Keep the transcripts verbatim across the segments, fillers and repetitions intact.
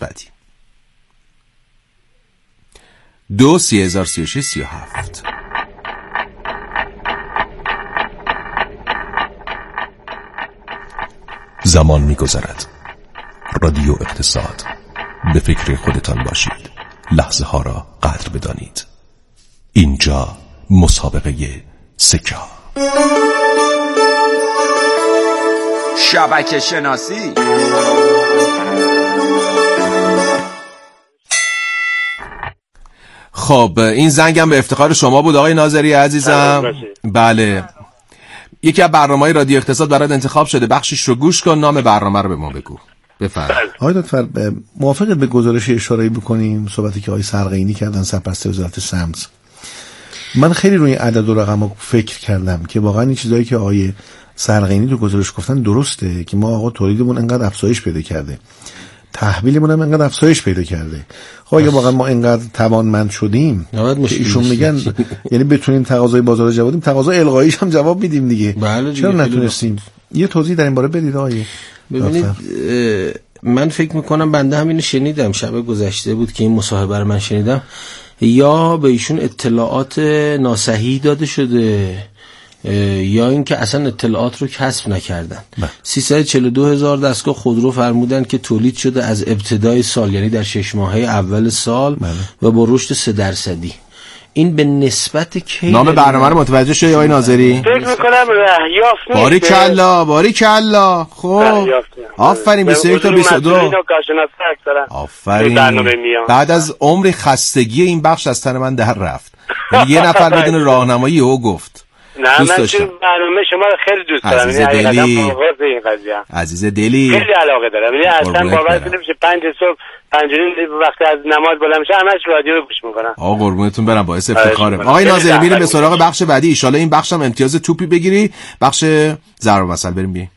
بعدی. دو سی هزار سی و شش سی و هفت. زمان می گذرد. رادیو اقتصاد. به فکر خودتان باشید. لحظه ها را قدر بدانید. اینجا مسابقه سکه. شبکه شناسی. خب این زنگم به افتخار شما بود آقای ناظری عزیزم. بله، یکی از برنامه‌های رادیو اقتصاد برات انتخاب شده، بخشش رو گوش کن، نام برنامه رو به ما بگو. بفرمایید. آقای دکتر موافقت به گزارش اشاره بکنیم صحبتی که آقای سرقینی کردن، سرپرست وزارت سمت؟ من خیلی روی عدد و رقم فکر کردم که واقعا این چیزایی که آقای سرقینی تو گزارش گفتن درسته که ما آقا تولیدمون انقدر افزایش پیدا کرده، تحویلمون هم انقدر افزایش پیدا کرده. خب اگه واقعا ما انقدر توانمند شدیم که ایشون میگن یعنی بتونیم تقاضای بازار رو جواب بدیم، تقاضا الغاییش هم جواب میدیم دیگه. بله چرا نتونستیم؟ یه توضیح در این باره بدید آقای. ببینید من فکر میکنم بنده همین شنیدم، شب گذشته بود که این مصاحبه رو من شنیدم، یا به ایشون اطلاعات ناصحیح داده شده یا اینکه اصلا اطلاعات رو کسب نکردن. سیصد و چهل و دو هزار دستگاه خودرو فرمودن که تولید شده از ابتدای سال، یعنی در شش ماهه اول سال. بله. و با رشد سه درصدی. این به نسبت کی؟ نام برنامه رو متوجه شدی آقای ناظری؟ فکر میکنم رهیاف نیست. باریکلا باریکلا. خب آفرین. بیست و یک تا بیست و دو. آفرین. بعد از عمر خستگی این بخش از تن من در رفت. یه نفر بدون راهنمایی او گفت. نه من چون برنامه شما رو خیلی دوست دارم. عزیز دلی. این قضیه عزیز دلی. خیلی علاقه دارم. یعنی اصلا باورتون نمیشه پنج صبح پنجونیم وقتی از نماز بلند میشه همش رادیو رو گوش میکنم. آقا قربونتون برم، باعث افتخاره. آقای ناظری میریم به سراغ بخش بعدی. ان شاءالله این بخشم امتیاز توپی بگیری. بخش ضرب المثل بریم بی.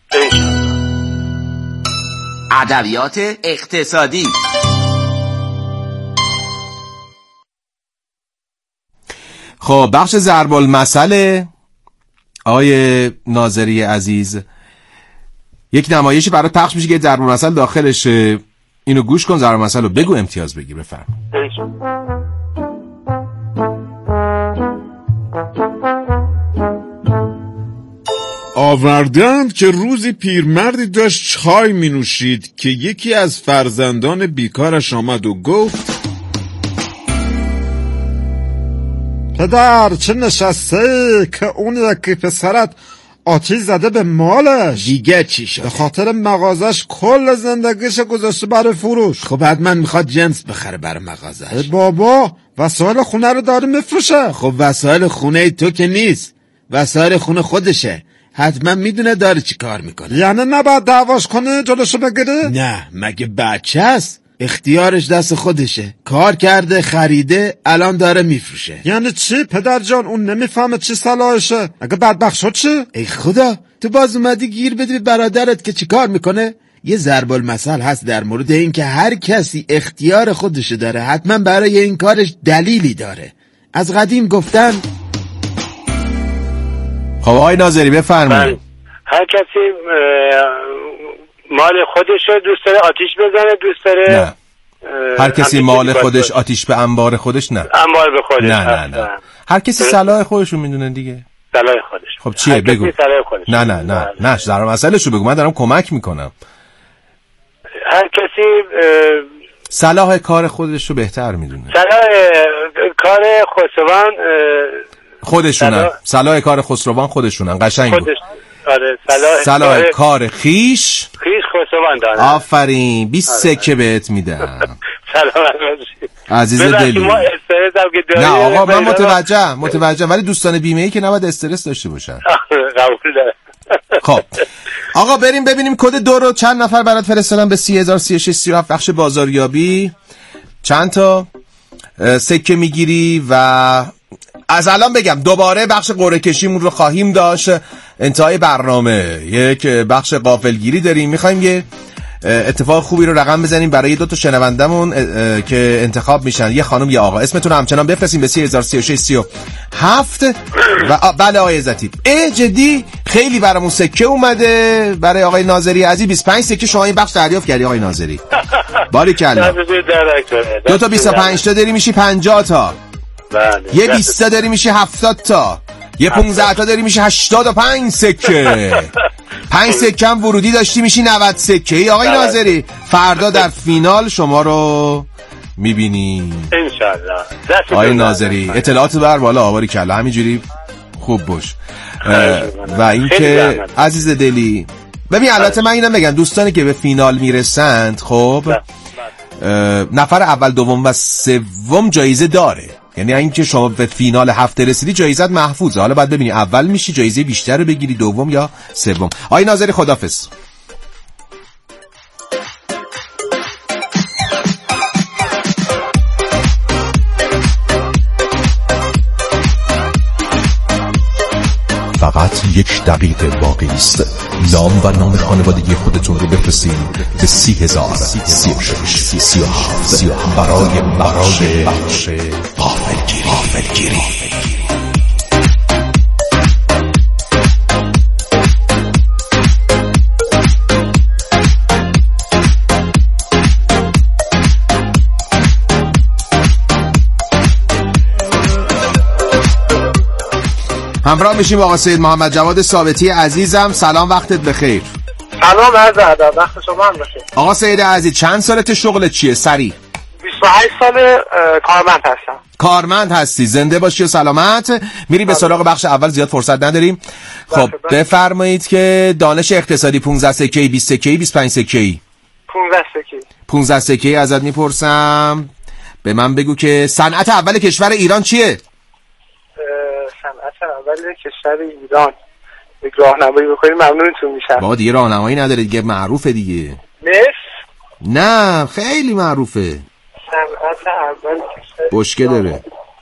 ادبیات اقتصادی. خب بخش ضرب المثل آقای ناظری عزیز، یک نمایشی برای پخش میشه که ضرب المثل داخلش، اینو گوش کن، ضرب المثل رو بگو، امتیاز بگیر. بفرم. آوردند که روزی پیرمردی داشت چای می نوشید که یکی از فرزندان بیکارش آمد و گفت: پدر چه نشسته که اون یکی پسرت آتیش زده به مالش؟ دیگه چی شد؟ به خاطر مغازش کل زندگیش گذاشته برای فروش. خب حتما میخواد جنس بخره برای مغازش. بابا وسایل خونه رو داره میفروشه. خب وسایل خونه تو که نیست، وسایل خونه خودشه، حتما میدونه داره چی کار میکنه. یعنی نباید دعواش کنه جلوشو بگیره؟ نه مگه بچه است؟ اختیارش دست خودشه، کار کرده خریده الان داره میفروشه. یعنی چی پدر جان؟ اون نمیفهمه چی صلاحشه. اگه بدبخت شد چی؟ ای خدا، تو باز اومدی گیر بدی برادرت که چی کار میکنه؟ یه ضرب المثل هست در مورد این که هر کسی اختیار خودشه داره، حتما برای این کارش دلیلی داره. از قدیم گفتن. خب آقای ناظری بفرمایید. هر کسی مال خودش دوست داره آتیش بزنه، دوست داره نه. هر کسی مال خودش آتیش به انبار خودش نه. انبار به خودش. نه نه نه. هر کسی صلاح خودش رو میدونه دیگه. صلاح خودش. خب چیه بگو. نه نه نه نه ضرب المثلشو بگو، من دارم کمک میکنم. هر کسی صلاح کار خودش رو بهتر میدونه. صلاح کار خسروان خودشونن. صلاح کار خسروان خودشونن. قشنگ بود. آره صلاح, صلاح کار خیش خیش خسروان داره. آفرین. بیست سکه بهت میدم. سلام عزیز دلی. نه آقا من متوجه متوجه ولی دوستان بیمه ای که نباید استرس داشته باشن. قبول داره. خب آقا بریم ببینیم کد دو رو چند نفر برات فرستادن به سی هزار سی و شش سی و هفت. بخش بازاریابی. چند تا سکه میگیری و از الان بگم دوباره بخش قرعه کشیمون رو خواهیم داشت. انتهای برنامه یک بخش غافلگیری داریم، میخوایم یه اتفاق خوبی رو رقم بزنیم برای دو تا شنوندمون که انتخاب میشن، یه خانم یه آقا. اسمتون رو همچنان بفرستین به سی هزار سی و شش سی و هفت. و بله آقای عزتی ای جدی خیلی برامون سکه اومده برای آقای ناظری عزیز. بیست و پنج سکه شما این بخش دریافت کردی آقای ناظری. باریکلا. دو تا بیست و پنج تا داری میشی پنجاه تا. بله. یه بیست تا داری میشی هفتاد تا. یه پونزده تا داری میشی هشتاد و پنج سکه. پنج سکه هم ورودی داشتی میشی نود سکه. ای آقای ناظری فردا در فینال شما رو میبینی انشالله. آقای ناظری اطلاعات بر بالا آواری کلا همینجوری خوب باش. و اینکه عزیز دلی ببین البته من اینم بگم دوستانی که به فینال میرسند خب نفر اول دوم و سوم جایزه داره، یعنی اینکه شما به فینال هفته رسیدی جایزت محفوظه. حالا باید ببینی اول میشی جایزه بیشتر رو بگیری دوم یا سوم. آقای ناظری خداحافظ. فقط یک دقیقه باقی است. نام و نام خانوادگی خودتون رو بفرستید به سی هزار سی و شش سی و هفت برای بخش غافلگیری. همراه میشیم با آقا سید محمد جواد ثابتی عزیزم. سلام وقتت بخیر. سلام عرض ادب وقت شما هم بخیر. آقا سید عزیز چند سالت شغلت چیه سری؟ بیست و هشت سال کارمند هستم. کارمند هستی زنده باشی و سلامت. میری به سراغ بخش اول زیاد فرصت نداریم. خب بفرمایید که دانش اقتصادی پانزده سکه‌ای بیست سکه‌ای بیست و پنج سکه‌ای پانزده سکه‌ای پانزده سکه‌ای ازت میپرسم. به من بگو که صنعت اول کشور ایران چیه؟ صنعت اول کشور ایران یک راهنمایی بکنید ممنونتون میشم. بابا دیگه راهنمایی نداره دیگه معروفه دیگه. مس؟ نه خیلی معروفه. صنعت اول کشور بشکه داره.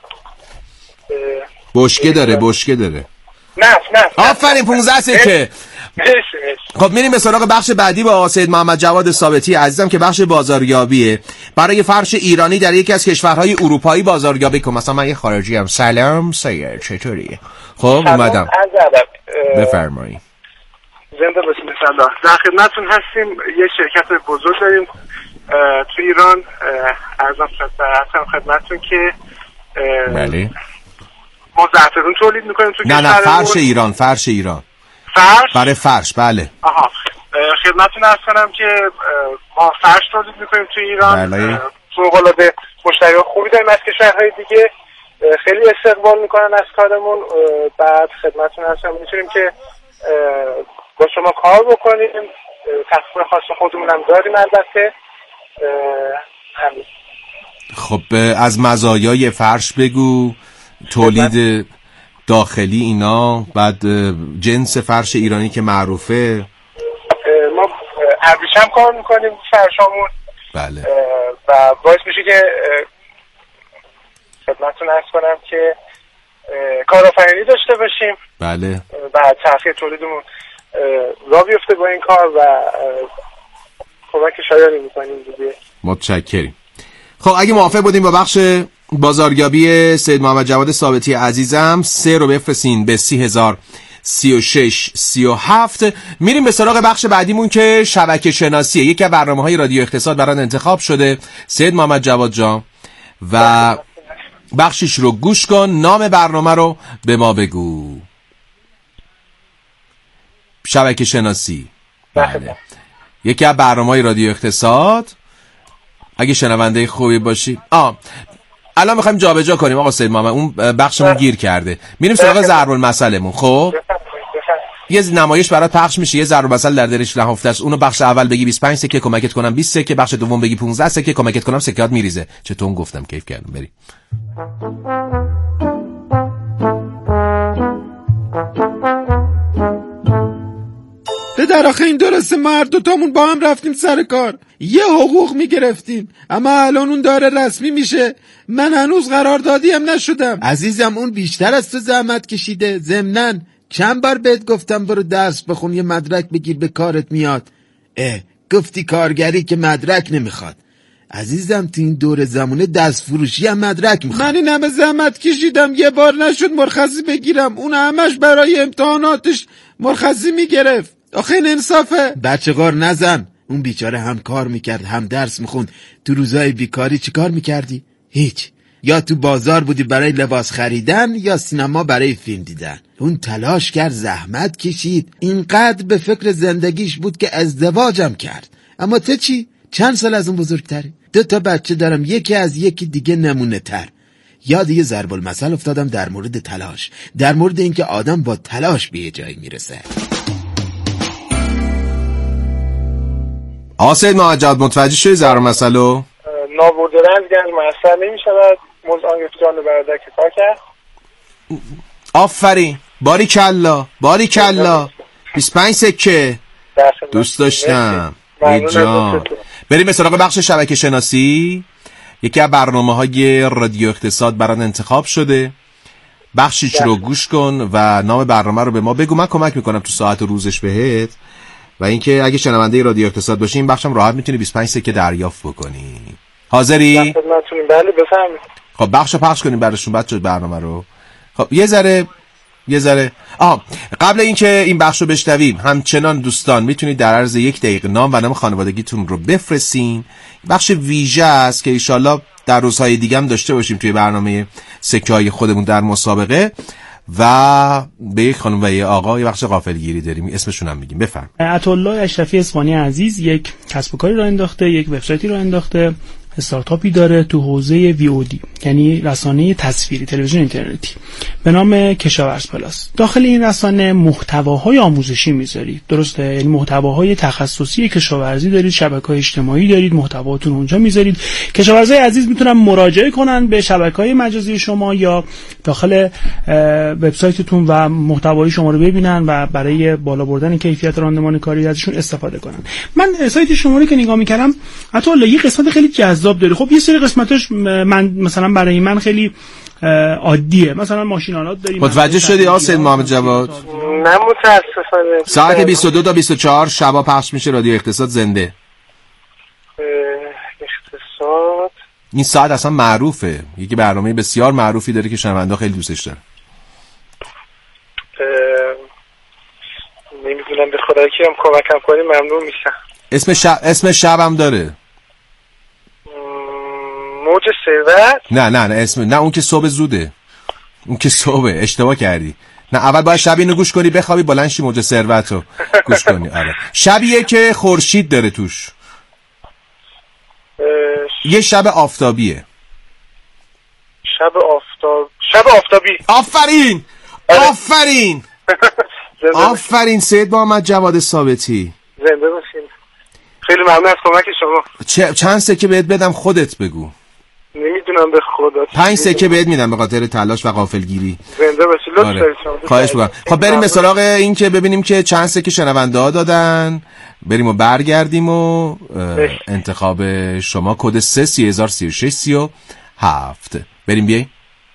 بشکه داره بشکه داره. نه نه آفرین پانزده سکه. خب میریم به سراغ بخش بعدی با آقا سید محمد جواد ثابتی عزیزم که بخش بازاریابیه. برای فرش ایرانی در یکی از کشورهای اروپایی بازاریابی کن. مثلا من یه خارجی ام. سلام سید چطوری؟ خب اومدم بفرمایید. زنده باشید انشالله. در خدمتتون هستیم. یه شرکت بزرگ داریم تو ایران. ارزم خدمتتون که بله ما زعفرون تولید میکنیم تو نه نه فرش ایران فرش ایران فرش برای فرش بله. آها خدمتتون عرض کنم که ما فرش تولید میکنیم تو ایران. بله. فوق‌العاده مشتریان خوبی داریم از کشورهای دیگه. خیلی استقبال میکنن از کارمون. بعد خدمتتون عرض کنم میتونیم که با شما کار بکنیم. تصمیم خاص خودمون هم داریم البته. همین. خب از مزایای فرش بگو. تولید داخلی اینا، بعد جنس فرش ایرانی که معروفه. ما ابریشم کار میکنیم فرشامون. بله. و باعث میشه که خدمتتون عرض کنم که کارآفرینی داشته باشیم. بله. و چرخه تولیدمون راه بیفته با این کار و کمک شایانی میکنیم دیگه. متشکریم. خب اگه موافق بودیم با بخش بازاریابی سید محمد جواد ثابتی عزیزم سه رو بفرستین به سی هزار سی و شش سی و هفت. میریم به سراغ بخش بعدیمون که شبکه شناسیه. یکی از برنامه‌های رادیو اقتصاد برات انتخاب شده سید محمد جواد جان و بخشش رو گوش کن. نام برنامه رو به ما بگو. شبکه شناسی بله. یکی از برنامه‌های رادیو اقتصاد. اگه شنونده خوبی باشی آه الان میخوایم جابجا کنیم آقا سید محمد. اون بخشمون گیر کرده. میریم سراغ ضرب المثلمون. خب یه نمایش برات پخش میشه. یه ضرب المثل در دلش نهفته است. اونو بخش اول بگی بیست و پنج سکه کمکت کنم بیست سکه، بخش دوم بگی پانزده سکه کمکت کنم سکهات میریزه. چطور گفتم کیف کردم. بریم. پدر آخه این درسته ما هر دوتامون با هم رفتیم سر کار یه حقوق میگرفتیم، اما الان اون داره رسمی میشه. من هنوز قراردادی هم نشدم. عزیزم اون بیشتر از تو زحمت کشیده. ضمناً چند بار بهت گفتم برو درس بخون یه مدرک بگیر به کارت میاد. اه گفتی کارگری که مدرک نمیخواد. عزیزم تو این دور زمونه دست فروشی هم مدرک میخواد. من این همه زحمت کشیدم یه بار نشد مرخصی بگیرم. اون همش برای امتحاناتش مرخصی میگرفت. آخه این انصافه؟ بچه غار نزن. اون بیچاره هم کار میکرد هم درس میخوند. تو روزای بیکاری چی کار میکردی؟ هیچ. یا تو بازار بودی برای لباس خریدن یا سینما برای فیلم دیدن. اون تلاش کرد، زحمت کشید، اینقدر به فکر زندگیش بود که ازدواجم کرد. اما تو چی؟ چند سال از اون بزرگتری؟ دو تا بچه دارم، یکی از یکی دیگه نمونه تر. یاد یه ضرب المثل افتادم در مورد تلاش، در مورد اینکه آدم با تلاش به یه جایی میرسه. آسید محمد متوجه شدی ضرب المثل رو؟ نابودرنج گنج محصر نمی شود موز آنگه تو جان برادر که کار کرد. آفرین، باری کلا باری کلا. بیست و پنج سکه دوست داشتم ای جان. بریم به سراغ بخش شبکه شناسی. یکی از برنامه‌های رادیو اقتصاد برات انتخاب شده. بخشیش رو گوش کن و نام برنامه رو به ما بگو، من کمک میکنم تو ساعت و روزش بهت. و اینکه اگه شنونده رادیو اقتصاد باشی این بخشم راحت میتونی بیست و پنج سکه دریافت بکنی. حاضری؟ بله بفرمایید. خب بخشو پخش کنیم براشون بچه‌ها برنامه رو. خب یه ذره یه ذره آها قبل اینکه این بخشو بشنویم، همچنان دوستان میتونید در عرض یک دقیقه نام و نام خانوادگیتون رو بفرستین. بخش ویژه است که انشالله در روزهای دیگه هم داشته باشیم توی برنامه سکه‌های خودمون در مسابقه. و به یک خانم و یه آقا یه بخش غافلگیری داریم، اسمشون هم میگیم. بفرم. عطاالله اشرفی اصفهانی عزیز یک کسب و کاری راه انداخته، یک وبسایتی راه انداخته، استارتاپی داره تو حوزه وی او دی، یعنی رسانه تصویری تلویزیون اینترنتی به نام کشاورز پلاس. داخل این رسانه محتواهای آموزشی میذارید، درسته؟ یعنی محتواهای تخصصی کشاورزی دارید، شبکه‌های اجتماعی دارید، محتواتون اونجا میذارید. کشاورزای عزیز میتونن مراجعه کنن به شبکه‌های مجازی شما یا داخل وبسایتتون و محتوای شما رو ببینن و برای بالا بردن کیفیت راندمان کاری ازشون استفاده کنن. من سایت شما رو که نگاه میکردم، حتی یه قسمت خیلی جذاب داره. خب یه سری قسمتاش من مثلا برای من خیلی عادیه، مثلا ماشین‌آلات داریم. متوجه شدی آسید محمد جواد؟ نه متاسفانه. ساعت بیست و دو تا بیست و چهار شبا پخش میشه رادیو اقتصاد زنده. اقتصاد این ساعت اصلا معروفه، یکی برنامه بسیار معروفی داره که شنوندا خیلی دوستش دارن. نمیدونم به خدا کیم کمکم کنی ممنون میشم. اسم شب اسم شبم داره. موج ثروت؟ نه نه نه اسم نه، اون که صبح زوده، اون که صبح اشتباه کردی. نه اول باید شب اینو گوش کنی بخوابی بلند شی موج ثروت رو گوش کنی. آره شبیه که خورشید داره توش. یه شب آفتابیه. شب آفتاب شب آفتابی. آفرین آفرین آفرین سید محمد جواد ثابتی. زنده باشین. خیلی ممنون از کمک شما. چه چند سکه بهت بدم خودت بگو. نمیدونم به خدا. پنج سکه بهت میدم به خاطر تلاش و غافلگیری. زنده باشی. لطف آره. دارید شما. خواهش می‌کنم. خب بریم به سراغ این که ببینیم که چند سکه شنونده ها دادن. بریم و برگردیم و انتخاب شما کد سه سی هزار سی و شش سی و هفت. بریم بیاییم.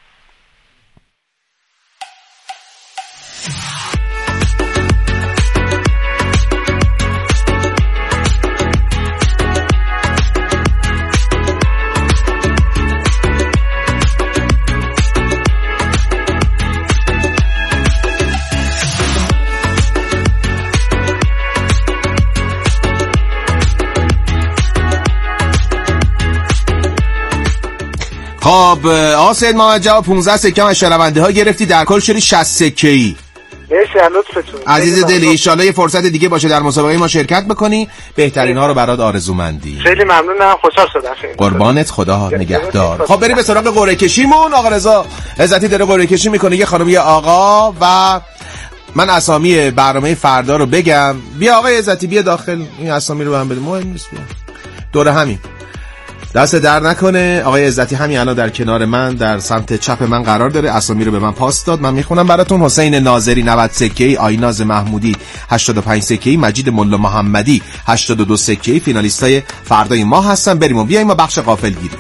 خب آسید محمد جواد پانزده سکه از شنونده ها گرفتی، در کل شدی شصت سکه ای. مرسی لطفتون عزیز دلی، ان شاءالله یه فرصت دیگه باشه در مسابقه ما شرکت بکنی. بهترین ها رو برات آرزومندی. خیلی ممنونم، خوشحال شدم. قربانت، خدا نگهدار. خب بریم به سراغ قرعه کشیمون. آقا رضا عزتی داره قرعه کشی میکنه، یه خانم یه آقا، و من اسامی برنامه فردا رو بگم. بیا آقای عزتی بیا داخل، این اسامی رو هم بده، مهم نیست، بیا دور همین. دست در نکنه. آقای عزتی همین الان در کنار من در سمت چپ من قرار داره، اسامی رو به من پاس داد، من میخونم براتون. حسین ناظری نود سکه ای، آیناز محمودی هشتاد و پنج سکه ای، مجید ملا محمدی هشتاد و دو سکه ای فینالیستای فردای ما هستن. بریم و بیایم ما بخش غافلگیری.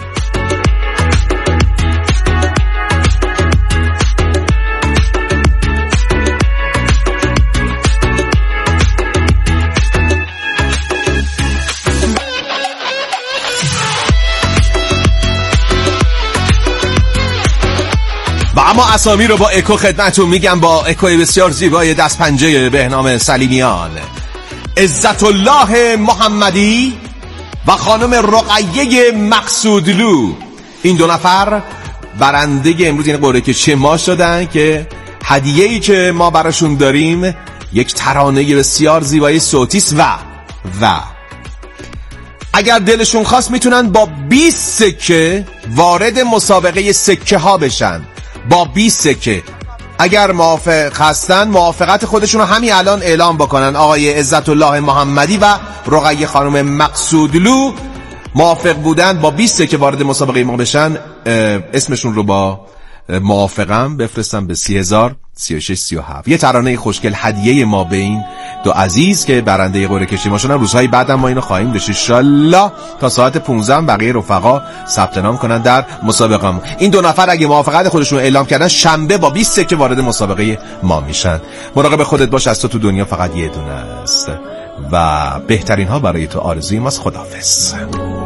و اما اسامی رو با اکو خدمتون میگم، با اکوی بسیار زیبای دست پنجه بهنام سلیمیان. عزت الله محمدی و خانم رقیه مقصودلو. این دو نفر برنده امروز این قرعه کشی ما شدن که هدیه‌ای که ما براشون داریم یک ترانه بسیار زیبای صوتی است و و اگر دلشون خواست میتونن با بیست سکه وارد مسابقه سکه ها بشن. با بیست سکه اگر موافق هستن موافقت خودشون رو همین الان اعلام بکنن. آقای عزت الله محمدی و رقیه خانم مقصودلو موافق بودن با بیست سکه وارد مسابقه ما بشن. اسمشون رو با موافقم بفرستم به سی هزار سی و شش سی و هفت. یه ترانه خوشگل هدیه ما به این دو عزیز که برنده قرعه کشی ما شدن. روزهای بعدم ما اینو خواهیم داشت ان شاء الله. تا ساعت پانزده بقیه رفقا ثبت نام کنن در مسابقه. این دو نفر اگه موافقت خودشون اعلام کردن شنبه با بیست سکه وارد مسابقه ما میشن. مراقب خودت باش، از تو تو دنیا فقط یه دونه است و بهترین ها برای تو آرزوی ماست. خداحافظ.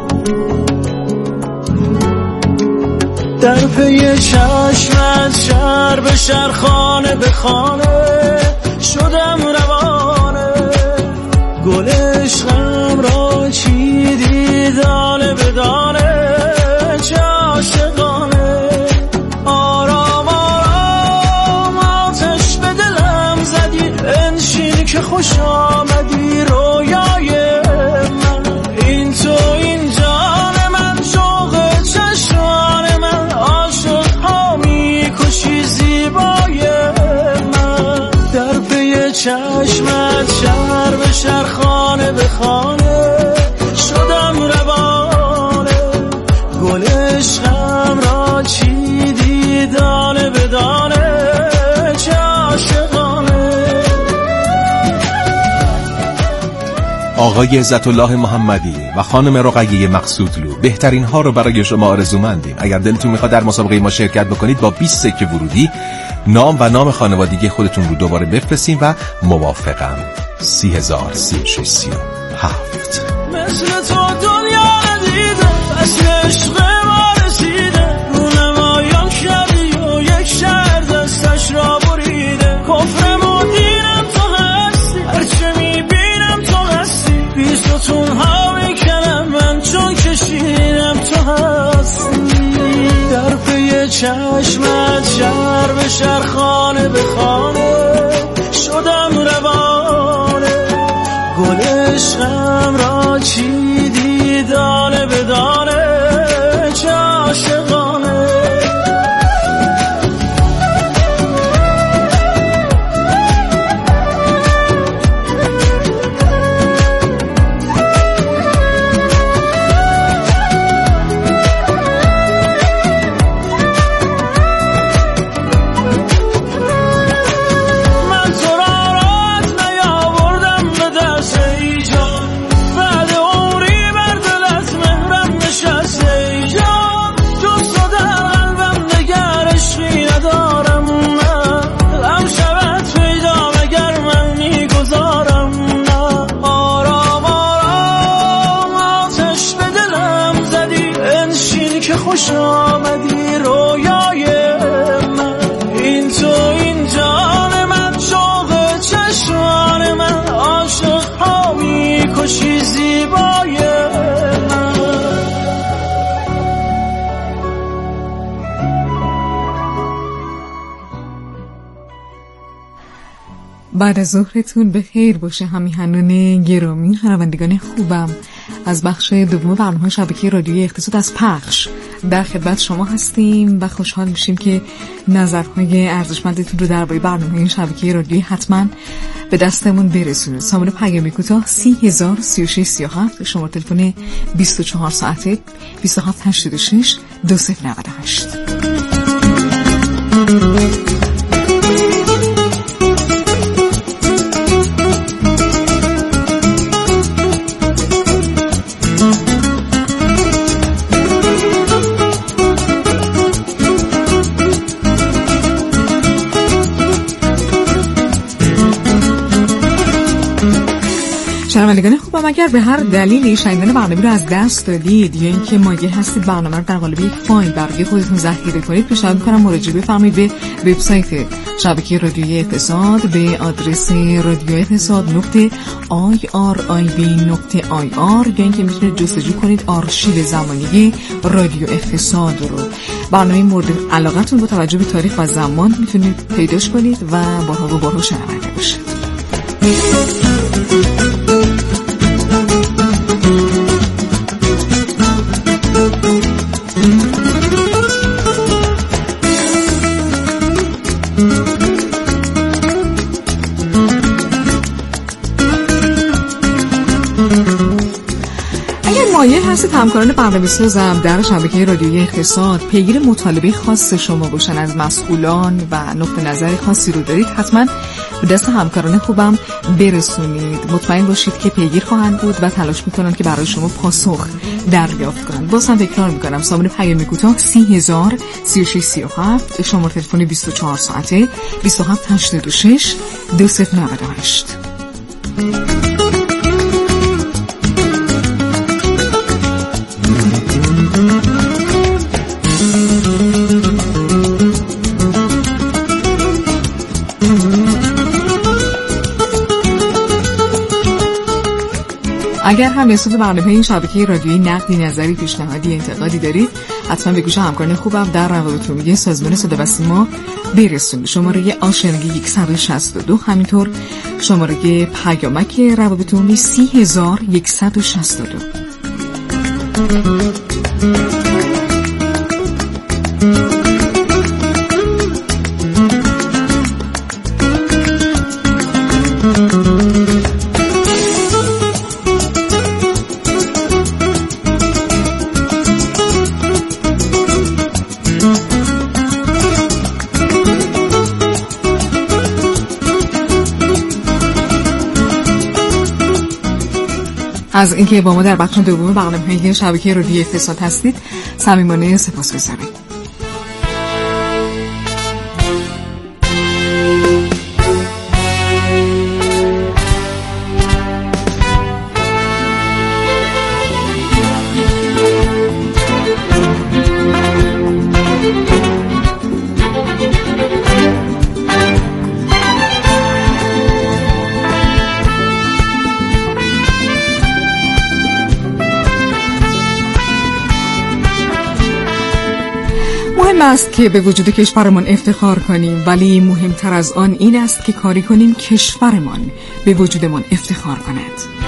در پی چشمت شهر به شهر خانه به خانه شدم روانه، گل عشقم را چیدی دانه به دانه، چه عاشقانه. آرام آرام آتش به دلم زدی، انشین که خوش آمدی رویای من. این تو این جان من، شوق چشمان من، عاشق ها میکشی زیبای من. در پی چشمت شهر به شهر خانه به خانه شدم روانه، گل عشقم را چیدی دانه به دانه، چه عاشقانه. آقای عزت الله محمدی و خانم رقیه مقصودلو بهترین ها رو برای شما آرزومندیم. اگر دلتون میخواد در مسابقه ما شرکت بکنید با بیست سکه ورودی نام و نام خانوادگی خودتون رو دوباره بفرستین و موافقم. سی هزار سی و شش سی و هفت. مثل تو دنیا ندیدم، اصل عشق ما رسیده، رونمایان شبی و یک شهر دستش را بریده. کفرم و دینم تو هستی، هرچه میبینم تو هستی، بی ستون ها میکنم من چون کشیدم تو هستی. در پی چشمت شهر به شهر خانه به خانه شدم روانه، گل عشقم را چیدی دانه به دانه، چه عاشقانه. خوش آمدی رویای من. این تو این جان من، شوق چشمان من، عاشق ها میکشی زیبای من. بعد از ظهرتون به خیر باشه همیهنان گرامی، شنوندگان خوبم. از بخش دوم برنامه شبکه رادیویی اقتصاد از پخش در خدمت شما هستیم و خوشحال میشیم که نظرهای ارزشمندتون رو درباره برنامه شبکه رادیویی حتما به دستمون برسونید. سامانه پیام کوتاه سی هزار سی و شش سی و هفت، شماره تلفن بیست و چهار ساعته بیست و هفت هشتاد و شش دو صفر نود و هشت. شنوندگان خوبم، اگر به هر دلیلی شنیدن برنامه رو از دست دادید یا اینکه مایل هستید برنامه رو در قالب یک فایل برای خودتون ذخیره کنید، پیشنهاد می‌کنم مراجعه بفرمایید به وبسایت شبکه رادیویی اقتصاد به آدرس رادیو اقتصاد نقطه آی آر آی بی نقطه آی آر یا اینکه میتونید جستجو کنید آرشیو زمانی رادیو اقتصاد رو. برنامه مورد علاقتون با توجه به تاریخ و زمان میتونید پیداش کنید و بارها و بارها شنونده باشید. مایل هستید همکاران برنامه‌سازم در شبکه رادیویی اقتصاد پیگیر مطالبه خاص شما باشن، از مسئولان و نقطه نظر خاصی رو دارید، حتما به دست همکاران خوبم برسونید. مطمئن باشید که پیگیر خواهند بود و تلاش میکنن که برای شما پاسخ دریافت کنند. باز هم تکرار میکنم، سامانه پیام کوتاه سی هزار سی و شش سی و هفت، شماره تلفن بیست و چهار ساعته بیست و هفت هشتاد و شش دو صفر نود و هشت. اگر هم نسبت به برنامه این شبکه رادیویی نقدی، نظری، پیشنهادی، انتقادی دارید، حتما به گوش همکاران خوبم در روابط عمومی سازمان صدا و سیما برسونید. شماره آشنایی صد و شصت و دو، همینطور شماره پیامک روابط عمومی سی هزار صد و شصت و دو. از اینکه با ما در بخش دوم برنامه شبکه رادیویی اقتصاد هستید صمیمانه سپاسگزاریم. مهم است که به وجود کشورمان افتخار کنیم، ولی مهمتر از آن این است که کاری کنیم کشورمان به وجودمان افتخار کند.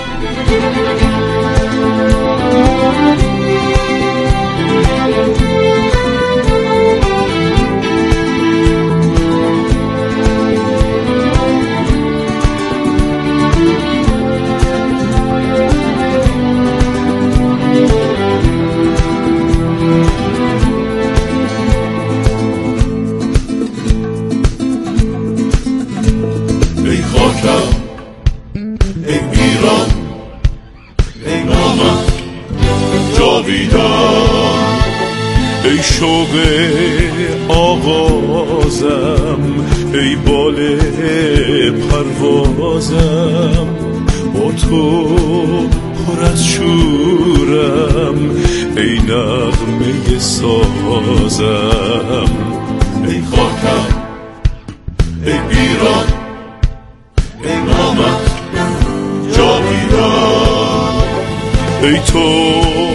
ای شوق آغازم، ای بال پروازم، با تو پر از شورم، ای نغمه سازم. ای خاکم، ای ایران، ای نامت جاویدان، ای تو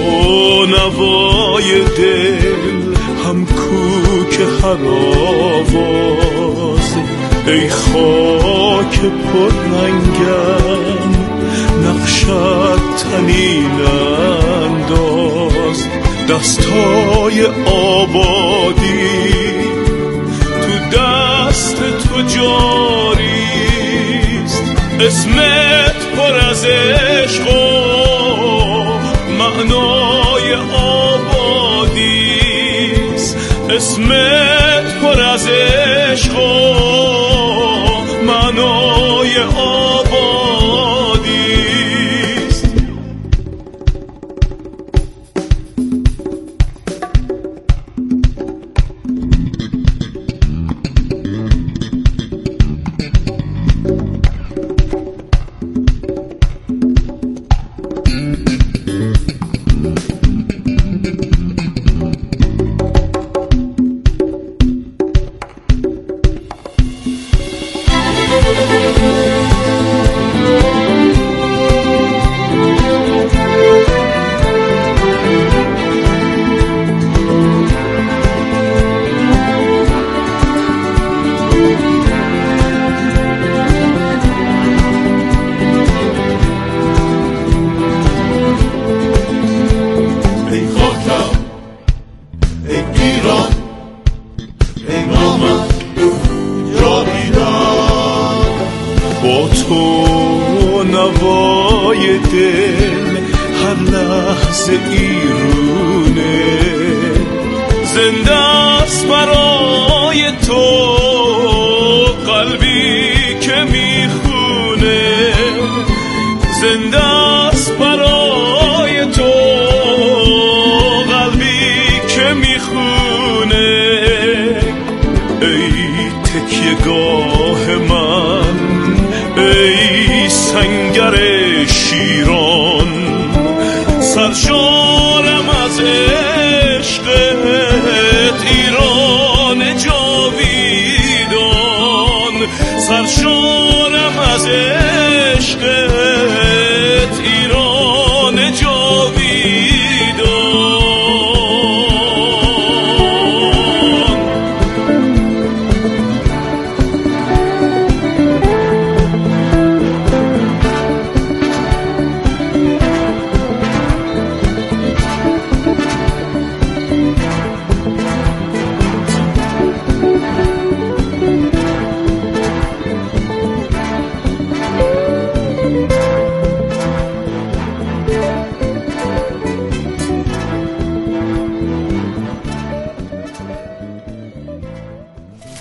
نوای دل هم کوک هر آواز، ای خاک پر رنگم نقشت تنین انداز. دستای آبادی تو دست تو جاریست، اسمت پر از عشق و معنای آبادیست، اسمت پر از عشق و معنای آبادیست.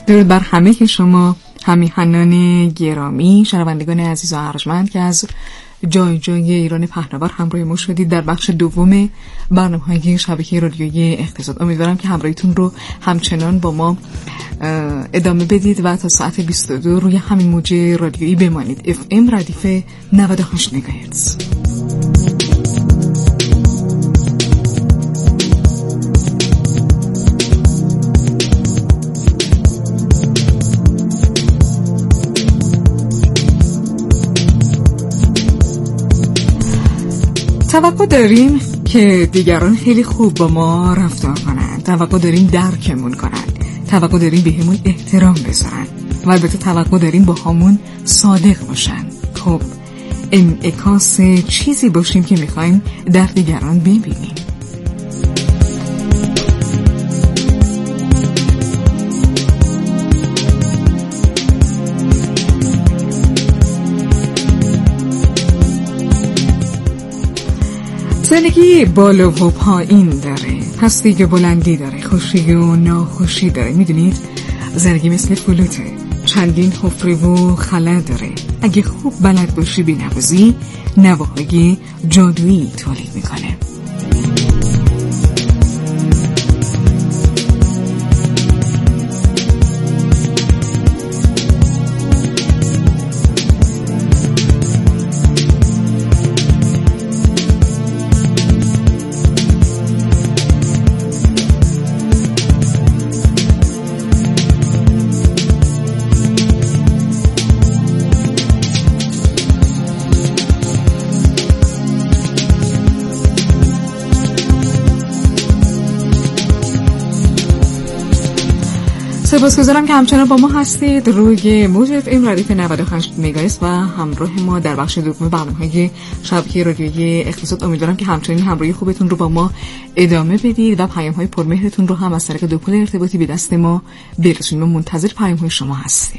درود بر همه که شما همیهنان گرامی، شنوندگان عزیز و ارجمند که از جای جای ایران پهناور همراه ما شدید در بخش دوم برنامه‌های شبکه رادیویی اقتصاد. امیدوارم که همراهیتون رو همچنان با ما ادامه بدید و تا ساعت بیست و دو روی همین موج رادیویی بمانید. اف ام ردیف نود و هشت مگاهرتز. توقع داریم که دیگران خیلی خوب با ما رفتار کنند، توقع داریم درکمون کنند، توقع داریم بهمون احترام بذارن و البته توقع داریم با همون صادق باشن. خب انعکاس چیزی باشیم که میخوایم در دیگران ببینیم. زندگی بالا و پایین داره، پستی و بلندی داره، خوشی و ناخوشی داره. میدونید زندگی مثل فلوته، چندین حفره و خلا داره. اگه خوب بلد باشی بینوازی، نواهای جادویی تولید میکنه. سپاسگزارم که همچنان با ما هستید روی موج اف ام ردیف نود و هشت مگاهرتز و همراه ما در بخش دوم برنامه‌های شبکه رادیویی اقتصاد. امیدوارم که همچنین همراهی خوبتون رو با ما ادامه بدید و پیام‌های پرمهرتون رو هم از طریق دو پل ارتباطی به دست ما برسونید. ما منتظر پیام‌های شما هستیم.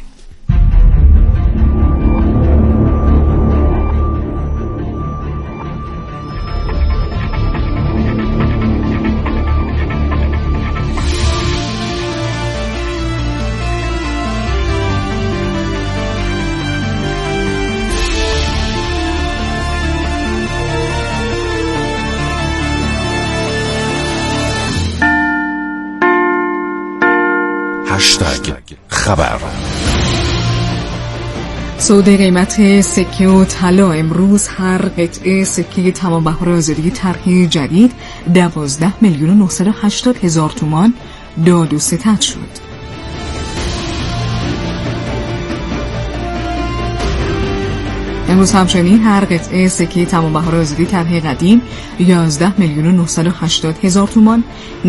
خبر. سود قیمت سکه و طلا امروز هر قطعه سکه تمام بهار آزادی طرح جدید دوازده میلیون و نهصد و هشتاد هزار تومان داد و ستد شد. امروز همچنین هر قطعه سکه تمام بهار آزادی طرح قدیم یازده میلیون و نهصد و هشتاد هزار تومان